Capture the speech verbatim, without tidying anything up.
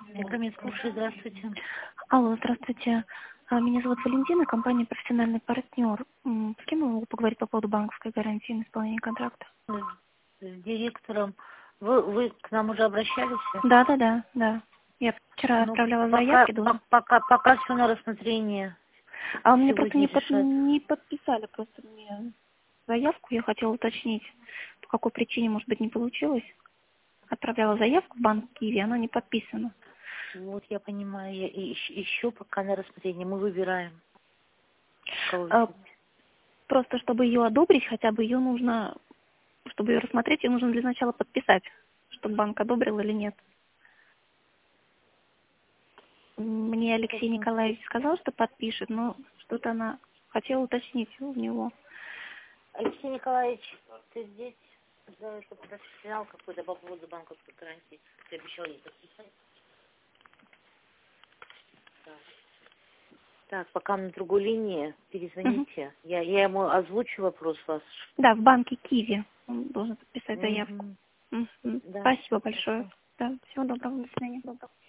Микромед, слушай, здравствуйте. Алло, здравствуйте. А, Меня зовут Валентина, компания «Профессиональный партнер». М, С кем я могу поговорить по поводу банковской гарантии на исполнение контракта? С с директором. Вы, вы к нам уже обращались? Да, да, да, да. Я вчера Ну, отправляла пока, заявки, по- должен. пока, пока все на рассмотрение. А у меня просто Сегодня не, под- решать. не подписали просто мне заявку. Я хотела уточнить, по какой причине, может быть, не получилось. Отправляла заявку в банк Киви, она не подписана. Вот я понимаю. Я, и еще, еще пока на рассмотрение. Мы выбираем. Кого А, взять. Просто чтобы ее одобрить, хотя бы ее нужно, чтобы ее рассмотреть, ее нужно для начала подписать, чтобы банк одобрил или нет. Мне Алексей Николаевич сказал, что подпишет, но что-то она хотела уточнить у него. Алексей Николаевич, ты здесь? Да, это профессионал какой-то по поводу банковской гарантии. Ты обещал ей подписать. Так. Так, пока на другой линии, Мгм. перезвоните. Я, я ему озвучу вопрос ваш. Да, в банке Киви он должен подписать заявку. Мгм. Мгм. Да, Спасибо все большое. хорошо. Да, всего доброго, до свидания. Доброго.